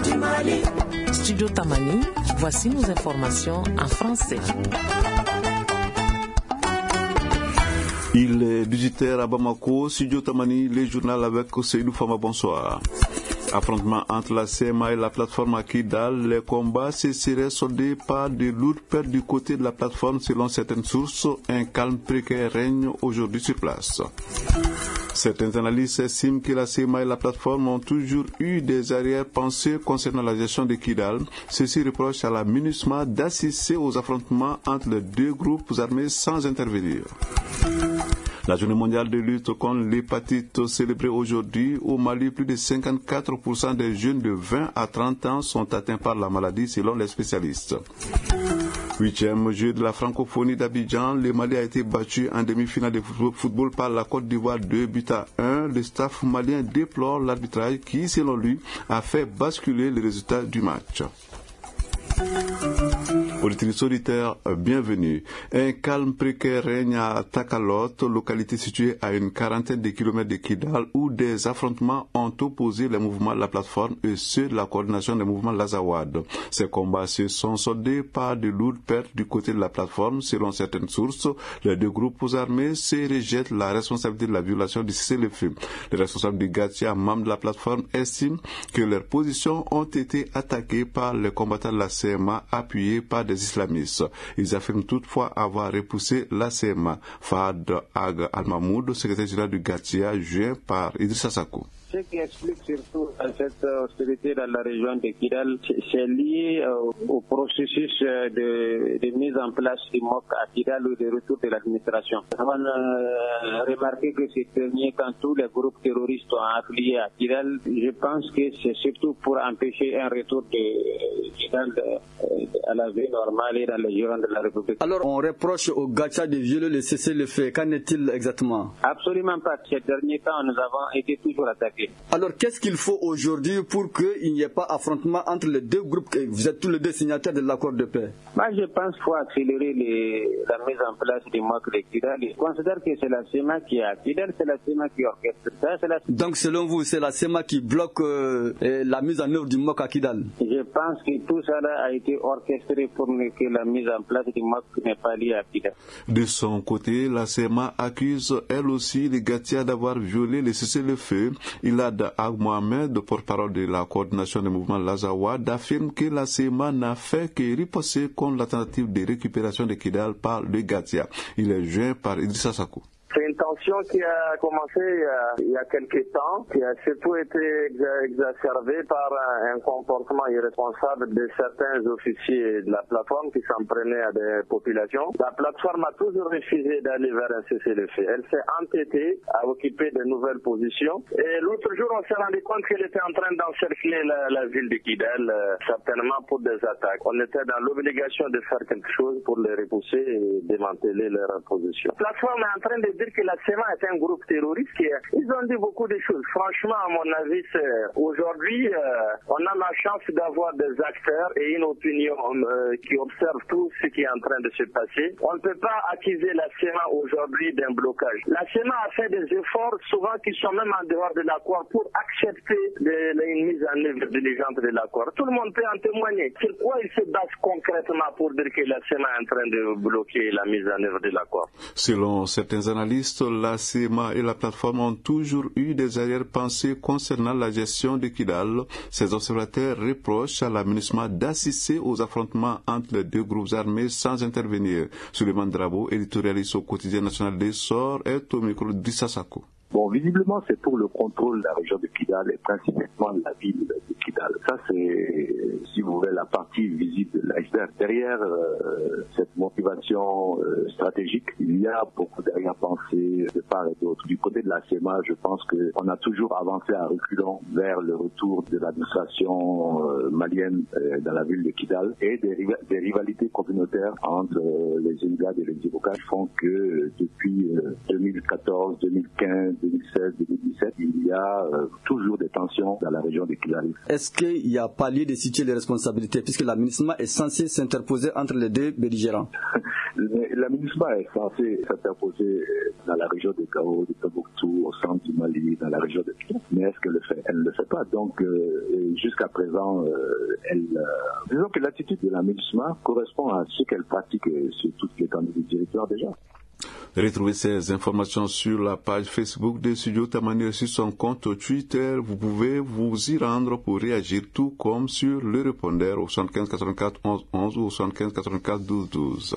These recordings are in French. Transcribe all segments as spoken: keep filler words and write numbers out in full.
du Mali. Studio Tamani, voici nos informations en français. Il est dix-huit heures à Bamako, Studio Tamani, les journaux avec Seydou Fama, bonsoir. Affrontement entre la C M A et la plateforme à Kidal, les combats se seraient soldés par de lourdes pertes du côté de la plateforme selon certaines sources. Un calme précaire règne aujourd'hui sur place. Certains analystes estiment que la C M A et la plateforme ont toujours eu des arrière-pensées concernant la gestion de Kidal. Ceci reproche à la MINUSMA d'assister aux affrontements entre les deux groupes armés sans intervenir. La journée mondiale de lutte contre l'hépatite célébrée aujourd'hui au Mali, plus de cinquante-quatre pour cent des jeunes de vingt à trente ans sont atteints par la maladie selon les spécialistes. Huitième jeu de la francophonie d'Abidjan, le Mali a été battu en demi-finale de football par la Côte d'Ivoire deux buts à un. Le staff malien déplore l'arbitrage qui, selon lui, a fait basculer le résultat du match. Auditrices solitaires, bienvenue. Un calme précaire règne à Takalot, localité située à une quarantaine de kilomètres de Kidal, où des affrontements ont opposé les mouvements de la plateforme et ceux de la coordination des mouvements Lazawad. Ces combats se sont soldés par de lourdes pertes du côté de la plateforme. Selon certaines sources, les deux groupes armés se rejettent la responsabilité de la violation du cessez-le-feu. Les responsables du Gatia, membres de la plateforme, estiment que leurs positions ont été attaquées par les combattants de la C M A appuyés par des islamistes. Ils affirment toutefois avoir repoussé la C M A. Fahad Ag Al-Mahmoud, secrétaire général du Gatia, joint par Idrissa Sakou. Ce qui explique surtout cette hostilité dans la région de Kidal, c'est lié au processus de, de mise en place du M O C à Kidal ou de retour de l'administration. On a remarqué que ces derniers, quand tous les groupes terroristes sont affiliés à Kidal, je pense que c'est surtout pour empêcher un retour de Kidal à la vie normale et dans les gérants de la République. Alors on reproche au Gacha de violer le cessez-le-feu. Qu'en est-il exactement? Absolument pas. Ces derniers temps, nous avons été toujours attaqués. Alors, qu'est-ce qu'il faut aujourd'hui pour qu'il n'y ait pas affrontement entre les deux groupes? Vous êtes tous les deux signataires de l'accord de paix. Moi, je pense qu'il faut accélérer les, la mise en place du M O C de Kidal. Je considère que c'est la C M A qui a Kidal, c'est la C M A qui orchestre ça. C'est la... Donc, selon vous, c'est la C M A qui bloque euh, la mise en œuvre du M O C à Kidal? Je pense que tout ça a été orchestré pour que la mise en place du M O C n'est pas liée à Kidal. De son côté, la C M A accuse elle aussi les Gatia d'avoir violé le cessez-le-feu. Ilad Ag Mohamed, porte-parole de la coordination des mouvements Lazawad, affirme que la C M A n'a fait que riposter contre la tentative de récupération de Kidal par le Gatia. Il est joint par Idrissa Sakou. C'est une tension qui a commencé euh, il y a quelques temps, qui a surtout été exa- exacerbée par un, un comportement irresponsable de certains officiers de la plateforme qui s'en prenaient à des populations. La plateforme a toujours refusé d'aller vers un cessez-le-feu. Elle s'est entêtée à occuper de nouvelles positions. Et l'autre jour, on s'est rendu compte qu'elle était en train d'encercler la, la ville de Kidal, euh, certainement pour des attaques. On était dans l'obligation de faire quelque chose pour les repousser et démanteler leur position. La plateforme est en train de dire que la C M A est un groupe terroriste. Qui, ils ont dit beaucoup de choses. Franchement, à mon avis, c'est, aujourd'hui, euh, on a la chance d'avoir des acteurs et une opinion euh, qui observe tout ce qui est en train de se passer. On ne peut pas accuser la C M A aujourd'hui d'un blocage. La C M A a fait des efforts, souvent qui sont même en dehors de l'accord, pour accepter de, de, une mise en œuvre diligente de l'accord. Tout le monde peut en témoigner. Sur quoi ils se basent concrètement pour dire que la C M A est en train de bloquer la mise en œuvre de l'accord? Selon certains analystes, la C M A et la plateforme ont toujours eu des arrière-pensées concernant la gestion de Kidal. Ces observateurs reprochent à la MINUSMA d'assister aux affrontements entre les deux groupes armés sans intervenir. Suleiman Drabo, éditorialiste au quotidien national des Sorts, est au micro d'Issa Sakou. Bon, visiblement, c'est pour le contrôle de la région de Kidal et principalement de la ville de Kidal. Ça, c'est, si vous voulez, la partie visible de l'iceberg. Derrière euh, cette motivation euh, stratégique, il y a beaucoup d'arrière-pensées de part et d'autre. Du côté de la C M A, je pense qu'on a toujours avancé à reculons vers le retour de l'administration euh, malienne euh, dans la ville de Kidal et des, riva- des rivalités communautaires entre euh, les Imgad et les Ivokas font que euh, depuis euh, deux mille quatorze, deux mille quinze, deux mille seize, deux mille dix-sept, il y a euh, toujours des tensions dans la région de Kidal. Est-ce qu'il n'y a pas lieu de situer les responsabilités puisque la MINUSMA est censée s'interposer entre les deux belligérants? La MINUSMA est censée s'interposer dans la région de de Gao, de Tombouctou, au centre du Mali, dans la région de Kidal. Mais est-ce qu'elle le fait? Elle ne le fait pas. Donc, euh, jusqu'à présent, euh, elle, euh, disons que l'attitude de la MINUSMA correspond à ce qu'elle pratique sur toutes les étendues du territoire déjà. Retrouvez ces informations sur la page Facebook de Studio Tamani et sur son compte Twitter. Vous pouvez vous y rendre pour réagir, tout comme sur le répondeur au soixante-quinze quatre-vingt-quatre onze onze ou au soixante-quinze quatre-vingt-quatre douze douze.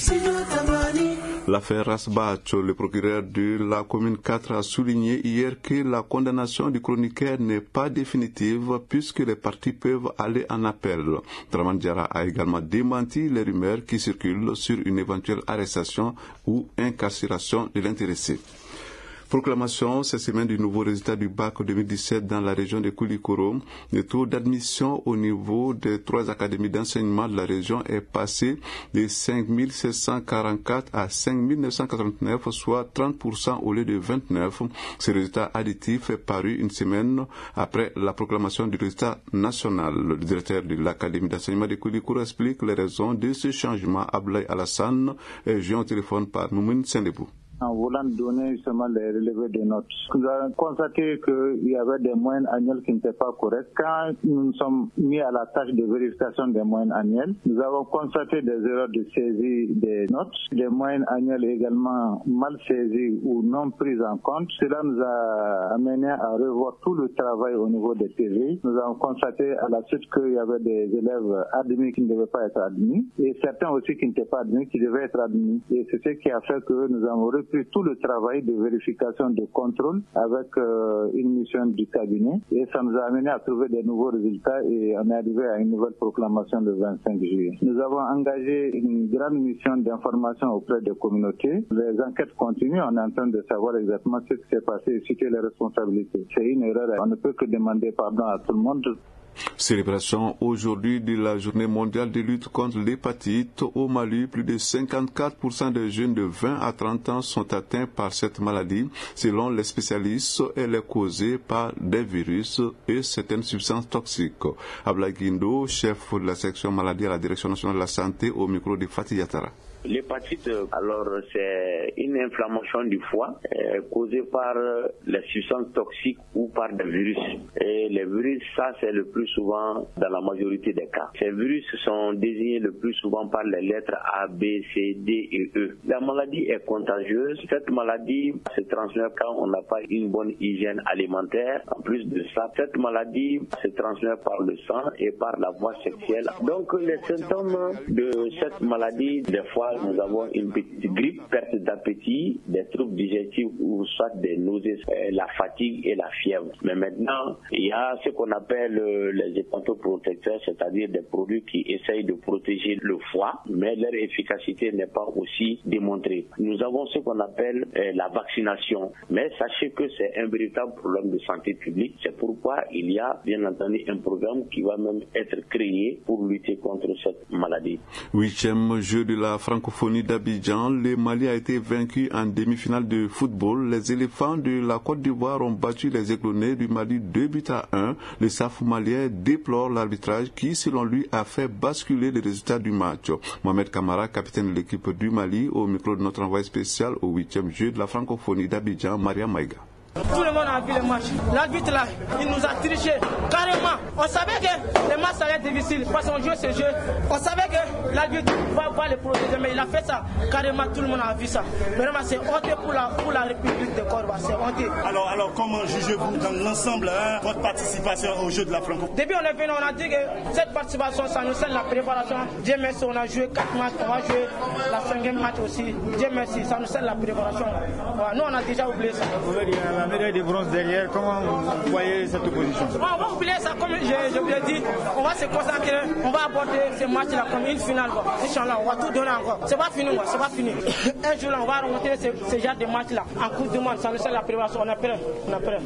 L'affaire Rasbacho, le procureur de la commune quatre a souligné hier que la condamnation du chroniqueur n'est pas définitive puisque les parties peuvent aller en appel. Draman Diarra a également démenti les rumeurs qui circulent sur une éventuelle arrestation ou incarcération de l'intéressé. Proclamation cette semaine du nouveau résultat du bac deux mille dix-sept dans la région de Koulikoro. Le taux d'admission au niveau des trois académies d'enseignement de la région est passé de cinq mille sept cent quarante-quatre à cinq mille neuf cent quatre-vingt-neuf, soit trente pour cent au lieu de vingt-neuf. Ce résultat additif est paru une semaine après la proclamation du résultat national. Le directeur de l'académie d'enseignement de Koulikoro explique les raisons de ce changement. Ablaye Alassane est joint au téléphone par Noumoun Sendebou. En voulant donner justement les relevés de notes, nous avons constaté qu'il y avait des moyennes annuelles qui n'étaient pas correctes. Quand nous nous sommes mis à la tâche de vérification des moyennes annuelles, nous avons constaté des erreurs de saisie des notes, des moyennes annuelles également mal saisies ou non prises en compte. Cela nous a amené à revoir tout le travail au niveau des T V. Nous avons constaté à la suite qu'il y avait des élèves admis qui ne devaient pas être admis et certains aussi qui n'étaient pas admis qui devaient être admis. Et c'est ce qui a fait que nous avons repris tout le travail de vérification, de contrôle avec euh, une mission du cabinet et ça nous a amené à trouver des nouveaux résultats et on est arrivé à une nouvelle proclamation le vingt-cinq juillet. Nous avons engagé une grande mission d'information auprès des communautés. Les enquêtes continuent, on est en train de savoir exactement ce qui s'est passé et citer les responsabilités. C'est une erreur, on ne peut que demander pardon à tout le monde. Célébration aujourd'hui de la journée mondiale de lutte contre l'hépatite. Au Mali, plus de cinquante-quatre pour cent des jeunes de vingt à trente ans sont atteints par cette maladie. Selon les spécialistes, elle est causée par des virus et certaines substances toxiques. Ablaye Guindo, chef de la section maladie à la Direction nationale de la santé, au micro de Fatih Yatara. L'hépatite, alors c'est une inflammation du foie euh, causée par les substances toxiques ou par des virus. Et les virus, ça c'est le plus souvent dans la majorité des cas. Ces virus sont désignés le plus souvent par les lettres A, B, C, D et E. La maladie est contagieuse. Cette maladie se transmet quand on n'a pas une bonne hygiène alimentaire. En plus de ça, cette maladie se transmet par le sang et par la voie sexuelle. Donc les symptômes de cette maladie, des fois, nous avons une petite grippe, perte d'appétit, des troubles digestifs ou soit des nausées, la fatigue et la fièvre. Mais maintenant, il y a ce qu'on appelle les hépatoprotecteurs, c'est-à-dire des produits qui essayent de protéger le foie, mais leur efficacité n'est pas aussi démontrée. Nous avons ce qu'on appelle la vaccination, mais sachez que c'est un véritable problème de santé publique. C'est pourquoi il y a bien entendu un programme qui va même être créé pour lutter contre cette maladie. Huitième jeu de la francophonie d'Abidjan, le Mali a été vaincu en demi-finale de football. Les éléphants de la Côte d'Ivoire ont battu les Aiglonnais du Mali deux buts à un. Le S A F malien déplore l'arbitrage qui, selon lui, a fait basculer les résultats du match. Mohamed Kamara, capitaine de l'équipe du Mali, au micro de notre envoyé spécial au huitième jeu de la francophonie d'Abidjan, Maria Maïga. Tout le monde a vu le match. L'arbitre là, il nous a triché carrément. On savait que le match allait être difficile parce qu'on jouait ce jeu. On savait que l'arbitre va, va le protéger, mais il a fait ça carrément. Tout le monde a vu ça. Vraiment, c'est honteux pour la, pour la République de Cordoue. C'est honteux. Alors, alors comment jugez-vous dans l'ensemble hein, votre participation au jeu de la francophonie? Depuis on est venu, on a dit que cette participation, ça nous sert la préparation. Dieu merci, on a joué quatre matchs. On va jouer la cinquième match aussi. Dieu merci, ça nous sert la préparation. Voilà, nous, on a déjà oublié ça. La médaille de bronze derrière, comment vous voyez cette opposition? On va oublier ça, comme je, je vous l'ai dit, on va se concentrer, on va aborder ce match-là comme une finale. Inch'Allah, on va tout donner encore. C'est pas fini, c'est pas fini. Un jour là, on va remonter ce, ce genre de match-là en Coupe du Monde, ça nous sert la préparation, on est prêt, on est prêt.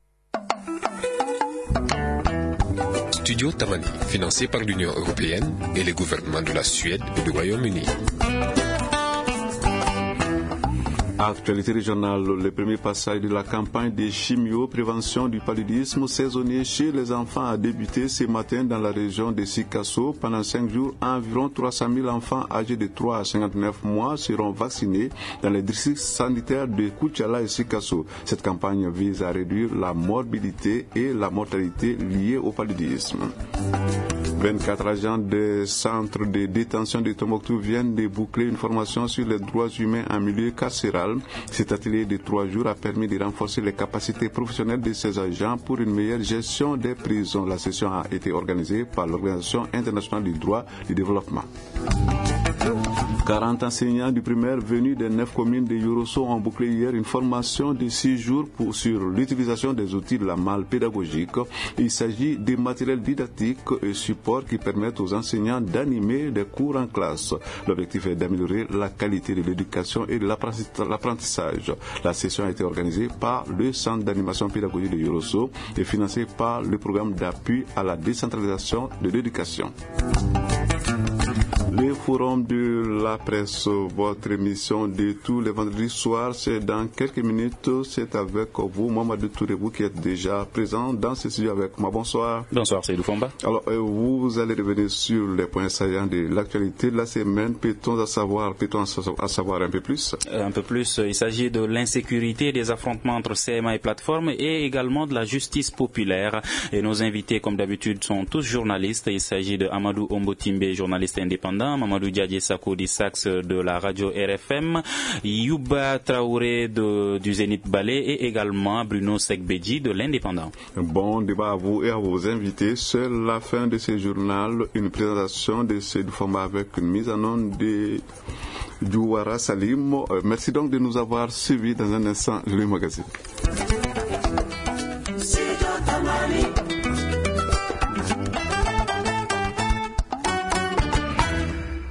Studio Tamani, financé par l'Union européenne et les gouvernements de la Suède et du Royaume-Uni. Actualité régionale, le premier passage de la campagne de chimio-prévention du paludisme saisonnier chez les enfants a débuté ce matin dans la région de Sikasso. Pendant cinq jours, environ trois cent mille enfants âgés de trois à cinquante-neuf mois seront vaccinés dans les districts sanitaires de Koutiala et Sikasso. Cette campagne vise à réduire la morbidité et la mortalité liées au paludisme. vingt-quatre agents des centres de détention de Tombouctou viennent de boucler une formation sur les droits humains en milieu carcéral. Cet atelier de trois jours a permis de renforcer les capacités professionnelles de ces agents pour une meilleure gestion des prisons. La session a été organisée par l'Organisation internationale du droit du développement. quarante enseignants du primaire venus des neuf communes de Yorosso ont bouclé hier une formation de six jours pour, sur l'utilisation des outils de la malle pédagogique. Il s'agit des matériels didactiques et supports qui permettent aux enseignants d'animer des cours en classe. L'objectif est d'améliorer la qualité de l'éducation et de l'apprentissage. La session a été organisée par le Centre d'animation pédagogique de Yorosso et financée par le programme d'appui à la décentralisation de l'éducation. Le forum de la presse, votre émission de tous les vendredis soirs, c'est dans quelques minutes. C'est avec vous, Mamadou Touré, vous qui êtes déjà présent dans ce studio avec moi. Bonsoir. Bonsoir, Seydou Fomba. Alors, vous allez revenir sur les points saillants de l'actualité de la semaine. Peut-on savoir, peut-on savoir un peu plus? Un peu plus. Il s'agit de l'insécurité, des affrontements entre C M A et plateforme et également de la justice populaire. Et nos invités, comme d'habitude, sont tous journalistes. Il s'agit de Amadou Ombotimbe, journaliste indépendant. Mamadou Diadje Sako d'Issax de la radio R F M, Yuba Traoré de, du Zénith Ballet et également Bruno Sekbedji de l'Indépendant. Bon débat à vous et à vos invités. C'est la fin de ce journal, une présentation de ce format avec une mise en onde de Douara Salim. Merci donc de nous avoir suivis. Dans un instant, le magazine.